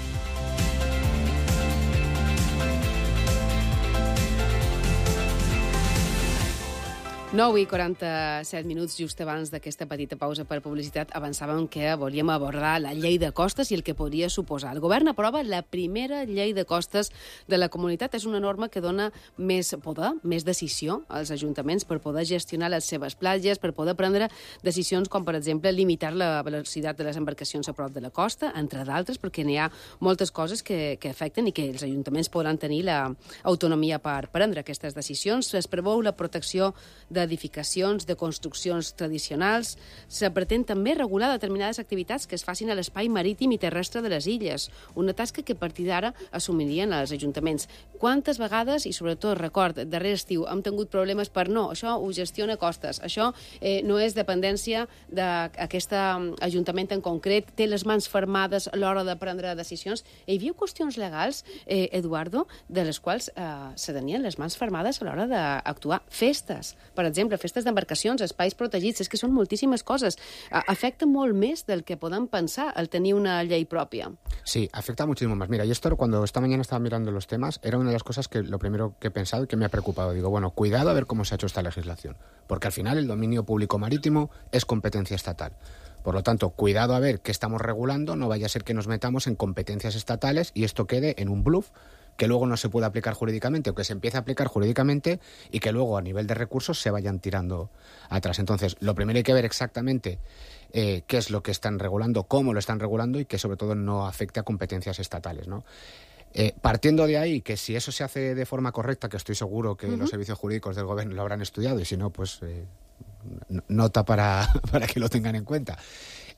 9:47, just abans d'aquesta petita pausa per publicitat, avançàvem que volíem abordar la llei de costes i el que podria suposar. El govern aprova la primera llei de costes de la comunitat. És una norma que dona més poder, més decisió als ajuntaments per poder gestionar les seves platges, per poder prendre decisions com, per exemple, limitar la velocitat de les embarcacions a prop de la costa, entre d'altres, perquè n'hi ha moltes coses que afecten i que els ajuntaments podran tenir l'autonomia per prendre aquestes decisions. Es preveu la protecció d'edificacions, de construccions tradicionals. Se pretén també regular determinades activitats que es facin a l'espai marítim i terrestre de les illes, una tasca que a partir d'ara assumirien els ajuntaments. Quantes vegades, i sobretot, record, darrer estiu, hem tingut problemes per no, això ho gestiona costes, això no és dependència d'aquest ajuntament en concret, té les mans fermades a l'hora de prendre decisions. Hi havia qüestions legals, Eduardo, de les quals se tenien les mans fermades a l'hora d'actuar. Festes, per exemple, festes d'embarcacions, espais protegits, és que són moltíssimes coses. Afecta molt més del que podem pensar el tenir una llei propia. Sí, afecta muchísimo más. Mira, y esto cuando esta mañana estaba mirando los temas, era una de las cosas que lo primero que he pensado y que me ha preocupado. Digo, bueno, cuidado a ver cómo se ha hecho esta legislación, porque al final el dominio público marítimo es competencia estatal. Por lo tanto, cuidado a ver qué estamos regulando, no vaya a ser que nos metamos en competencias estatales y esto quede en un bluff que luego no se puede aplicar jurídicamente o que se empiece a aplicar jurídicamente y que luego a nivel de recursos se vayan tirando atrás. Entonces, lo primero hay que ver exactamente qué es lo que están regulando, cómo lo están regulando y que sobre todo no afecte a competencias estatales, ¿no? Partiendo de ahí, que si eso se hace de forma correcta, que estoy seguro que los servicios jurídicos del gobierno lo habrán estudiado y si no, pues nota para que lo tengan en cuenta.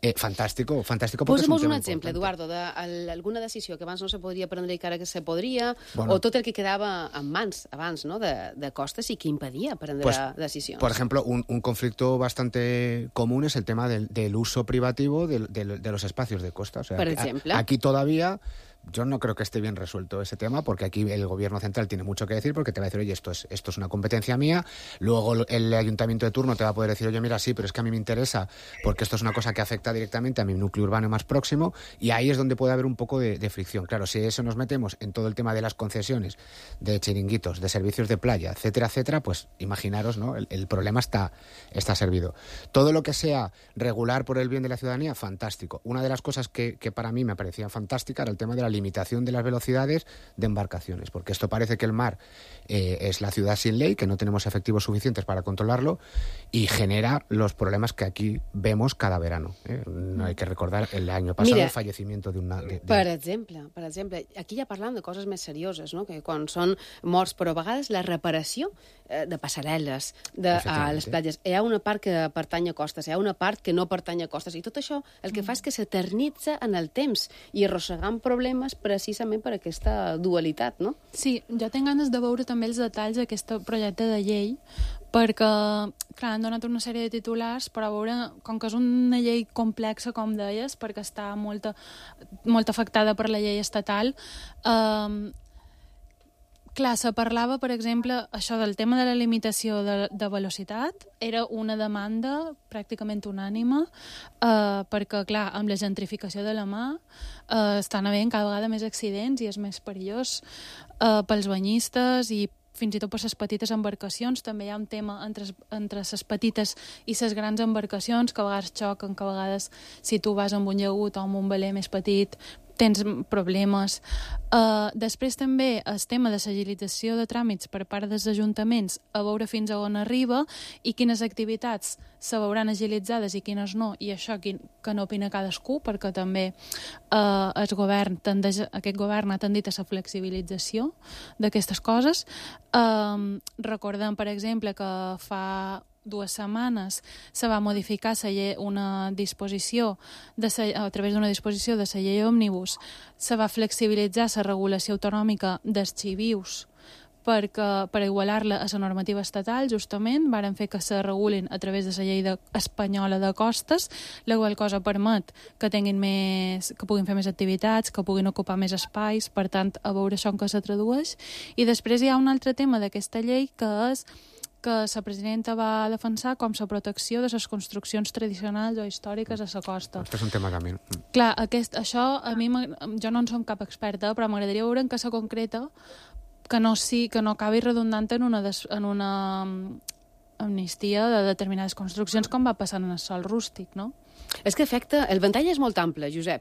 Fantástico porque és un Posa'm un tema exemple, important. Eduardo, d'alguna decisió que abans no se podria prendre i que ara que se podria, o tot el que quedava en mans abans, ¿no?, de costes i que impedia prendre decisions. Por ejemplo, un conflicto bastante común es el tema del uso privativo de los espacios de costa. O sea, por ejemplo. Aquí todavía... Yo no creo que esté bien resuelto ese tema, porque aquí el gobierno central tiene mucho que decir, porque te va a decir, oye, esto es una competencia mía. Luego el ayuntamiento de turno te va a poder decir, oye, mira, sí, pero es que a mí me interesa, porque esto es una cosa que afecta directamente a mi núcleo urbano más próximo, y ahí es donde puede haber un poco de fricción. Claro, si eso nos metemos en todo el tema de las concesiones, de chiringuitos, de servicios de playa, etcétera, etcétera, pues imaginaros, ¿no? El problema está servido. Todo lo que sea regular por el bien de la ciudadanía, fantástico. Una de las cosas que para mí me parecía fantástica era el tema de la limitación de las velocidades de embarcaciones, porque esto parece que el mar es la ciudad sin ley, que no tenemos efectivos suficientes para controlarlo y genera los problemas que aquí vemos cada verano. No hay que recordar el año pasado el fallecimiento de una... Per exemple, aquí ja parlant de coses més serioses, no?, que quan són morts, però a vegades la reparació de passarel·les a les platges. Hi ha una part que pertany a costes, hi ha una part que no pertany a costes, i tot això el que fa és que s'eternitza en el temps i arrossegant problemes precisament per aquesta dualitat, no? Sí, jo tinc ganes de veure també els detalls d'aquest projecte de llei, perquè, clar, han donat una sèrie de titulars, però a veure, com que és una llei complexa, com deies, perquè està molt afectada per la llei estatal, clar, se parlava, per exemple, això del tema de la limitació de velocitat, era una demanda pràcticament unànime, perquè, clar, amb la gentrificació de la mar estan havent cada vegada més accidents i és més perillós pels banyistes i fins i tot per les petites embarcacions. També hi ha un tema entre les petites i les grans embarcacions que a vegades xoquen, que a vegades si tu vas amb un llagut o amb un veler més petit tens problemes. Després també el tema de l'agilització de tràmits per part dels ajuntaments, a veure fins a on arriba i quines activitats se veuran agilitzades i quines no, i això que n'opina cadascú, perquè també aquest govern ha tendit a la flexibilització d'aquestes coses. Recordem, per exemple, que fa 2 setmanes se va modificar una disposició a través d'una disposició de la llei òmnibus, se va flexibilitzar la regulació autonòmica dels xivius per igualar-la a la normativa estatal, justament, varen fer que se regulin a través de la llei espanyola de costes, la qual cosa permet que puguin fer més activitats, que puguin ocupar més espais, per tant, a veure això en què se tradueix. I després hi ha un altre tema d'aquesta llei, que és que la presidenta va defensar com la protecció de les construccions tradicionals o històriques a la costa. Aquest és un tema també. Clar, això a mi, jo no en som cap experta, però m'agradaria veure en què se concreta que no acabi redundant en una amnistia de determinades construccions, com va passar en el sòl rústic, no? És que el ventall és molt ample, Josep.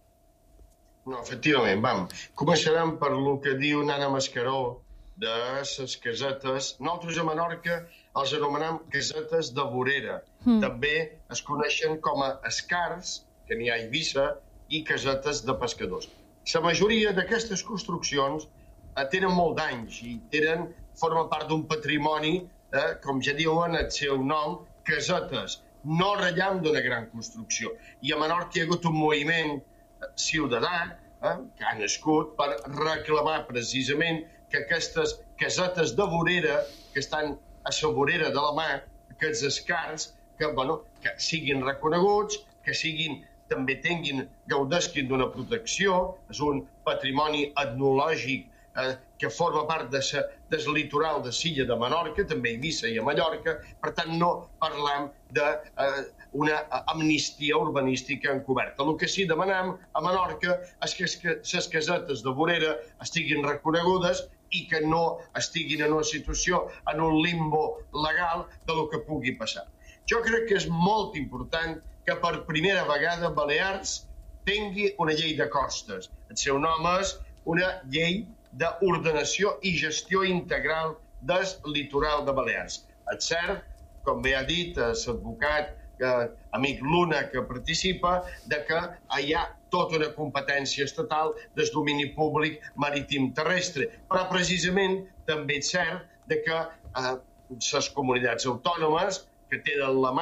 No, efectivament, començarem per lo que diu Nana Mascaró de les casetes. Nosaltres a Menorca els anomenem casetes de vorera. També es coneixen com a escars, que n'hi ha a Eivissa, i casetes de pescadors. La majoria d'aquestes construccions tenen molt d'anys i formen part d'un patrimoni, com ja diuen el seu nom, casetes. No ratllam d'una gran construcció. I a Menorca hi ha hagut un moviment ciutadà que ha nascut per reclamar precisament que aquestes casetes de vorera, que estan a la vorera de la mar, aquests escars, que siguin reconeguts, que també gaudessin d'una protecció. És un patrimoni etnològic que forma part del litoral de l'illa de Menorca, també a Eivissa i a Mallorca. Per tant, no parlem d'una amnistia urbanística encoberta. El que sí demanem a Menorca és que les casetes de vorera estiguin reconegudes i que no estiguin en una situació, en un limbo legal del que pugui passar. Jo crec que és molt important que per primera vegada Balears tingui una llei de costes. El seu nom és una llei d'ordenació i gestió integral del litoral de Balears. És cert, com bé ha dit l'advocat amic Luna que participa, que hi ha tota una competència estatal del domini públic marítim terrestre. Però precisament també és cert que les comunitats autònomes que tenen la mà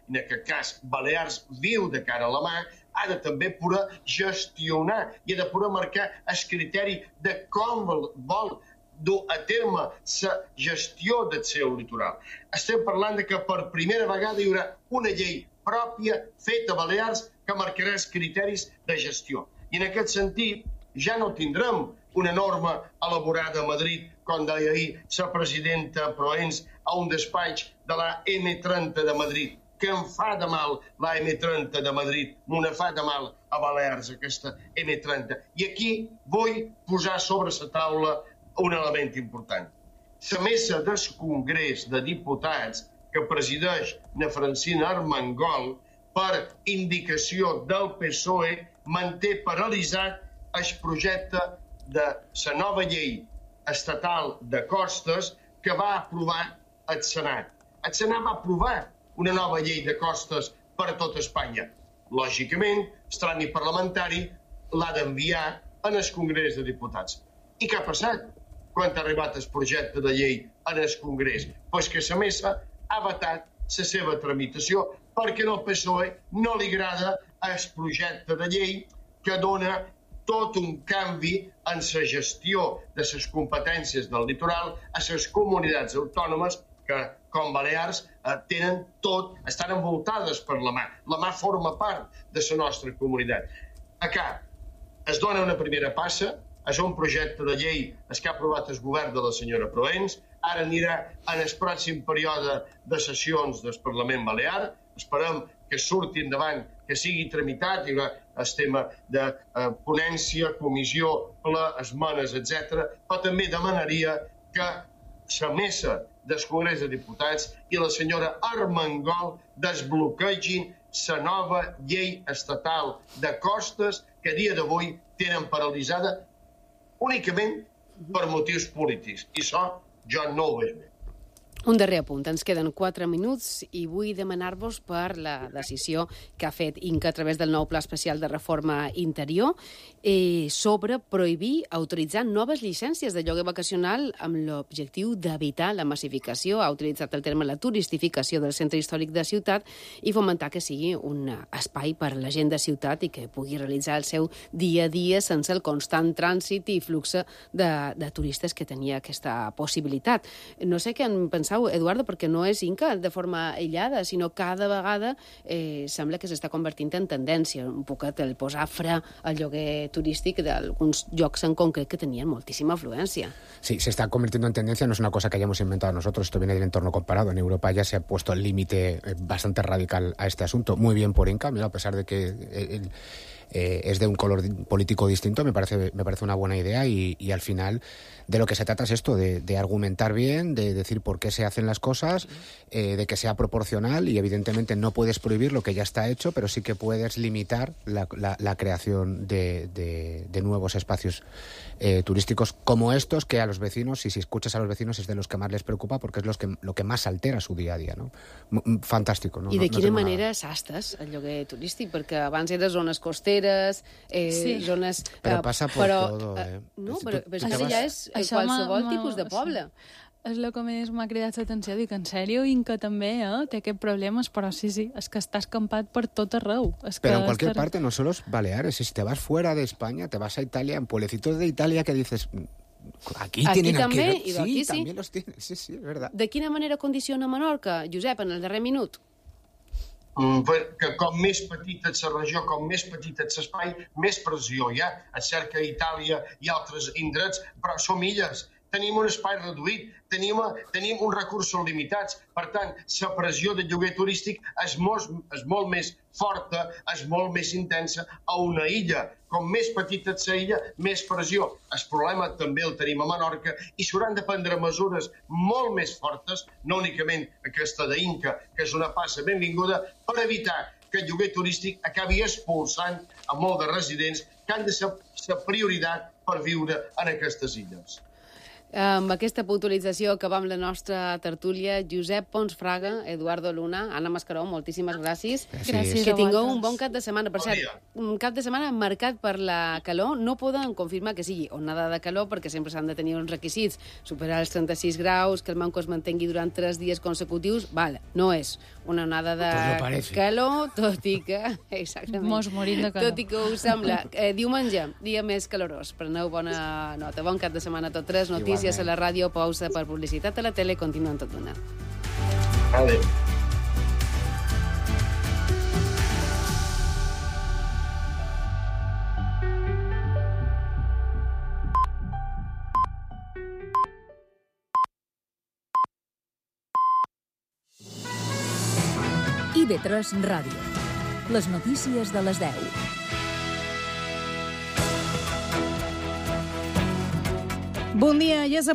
en aquest cas Balears viu de cara a la mar, ha de també poder gestionar i ha de poder marcar el criteri de com vol dur a terme la gestió del seu litoral. Estem parlant de que per primera vegada hi haurà una llei pròpia feta a Balears que marcarà els criteris de gestió. I en aquest sentit ja no tindrem una norma elaborada a Madrid, com deia ahir la presidenta Proens a un despatx de la M30 de Madrid, que em fa de mal la M30 de Madrid, me fa de mal a Balears aquesta M30. I aquí vull posar sobre la taula un element important. La mesa del Congrés de Diputats que presideix na Francina Armengol per indicació del PSOE manté paralitzat el projecte de la nova llei estatal de costes que va aprovar el Senat. El Senat va aprovar una nova llei de costes per a tot Espanya. Lògicament, el tràmit parlamentari l'ha d'enviar en el Congrés de Diputats. I què ha passat quan ha arribat el projecte de llei en el Congrés? Doncs que la mesa ha vetat la seva tramitació perquè al PSOE no li agrada el projecte de llei que dona tot un canvi en la gestió de les competències del litoral a les comunitats autònomes que, com Balears, tenen tot, estan envoltades per la mar. La mar forma part de la nostra comunitat. Acá es dona una primera passa, és un projecte de llei que ha aprovat el govern de la senyora Proens, ara anirà en el pròxim període de sessions del Parlament Balear, esperem que surti endavant, que sigui tramitat, hi haurà el tema de ponència, comissió, ple, esmenes, etc. Però també demanaria que la mesa del Congrés de Diputats i la senyora Armengol desbloquegin la nova llei estatal de costes que a dia d'avui tenen paralitzada únicament per motius polítics. I això jo no ho veig bé. Un darrer apunt. Ens queden 4 minuts i vull demanar-vos per la decisió que ha fet Inca a través del nou Pla Especial de Reforma Interior sobre prohibir autoritzar noves llicències de lloguer vacacional amb l'objectiu d'evitar la massificació. Ha utilitzat el terme la turistificació del centre històric de ciutat i fomentar que sigui un espai per a la gent de ciutat i que pugui realitzar el seu dia a dia sense el constant trànsit i flux de turistes que tenia aquesta possibilitat. No sé què en penseu, Eduardo, perquè no és Inca de forma aïllada, sinó cada vegada sembla que s'està convertint en tendència un poquet el posar fre al lloguer turístic d'alguns llocs en concret que tenien moltísima afluencia. Sí, se está convirtiendo en tendencia, no es una cosa que hayamos inventado nosotros, esto viene del entorno comparado. En Europa ya se ha puesto el límite bastante radical a este asunto. Muy bien por Inca, mira, a pesar de que es de un color político distinto, me parece una buena idea y al final de lo que se trata es esto, de argumentar bien, de decir por qué se hacen las cosas, de que sea proporcional y evidentemente no puedes prohibir lo que ya está hecho, pero sí que puedes limitar la creación de nuevos espacios turísticos como estos que a los vecinos, y si escuchas a los vecinos es de los que más les preocupa porque es lo que más altera su dia a dia, no? Fantàstic. No? I de quina manera s'astes el lloguer turístic? Perquè abans era zones costeres, zones... Però passa per todo, No, però això ja és qualsevol tipus de poble. És el que més m'ha cridat l'atenció. Dic, en sèrio, Inca també té aquests problemes, però sí, és que està escampat per tot arreu. Pero en cualquier parte, no solo es Baleares, si te vas fuera de España, te vas a Italia, en pueblecitos de Italia que dices... Aquí tienen també, aquí, i d'aquí sí, también los tienen, sí, es verdad. De quina manera condiciona Menorca, Josep, en el darrer minut? Que com més petita és la regió, com més petit és l'espai, més pressió hi ha. És cert que a Itàlia i altres indrets, però som illes. Tenim un espai reduït, tenim uns recursos limitats. Per tant, la pressió del lloguer turístic és molt més forta, és molt més intensa a una illa. Com més petita és la illa, més pressió. El problema també el tenim a Menorca i s'hauran de prendre mesures molt més fortes, no únicament aquesta d'Inca, que és una passa benvinguda, per evitar que el lloguer turístic acabi expulsant a molt de residents que han de ser la prioritat per viure en aquestes illes. Amb aquesta puntualització acabam la nostra tertúlia. Josep Pons Fraga, Eduardo Luna, Anna Mascaró, moltíssimes gràcies. Gràcies que a tingueu vosaltres. un bon cap de setmana. Per cert, un cap de setmana marcat per la calor. No poden confirmar que sigui onada de calor, perquè sempre s'han de tenir uns requisits. Superar els 36 graus, que el manco es mantengui durant 3 dies consecutius. Vale, no és una onada de calor, tot i que... Exactament. Mos morim de calor. Tot i que us sembla. Diumenge, dia més calorós. Preneu bona nota. Bon cap de setmana a tots tres. Notícies a la ràdio, pausa per publicitat a la tele, continuen tot donant. Adéu. IB3 Ràdio. Les notícies de les 10. Bon dia, ja és a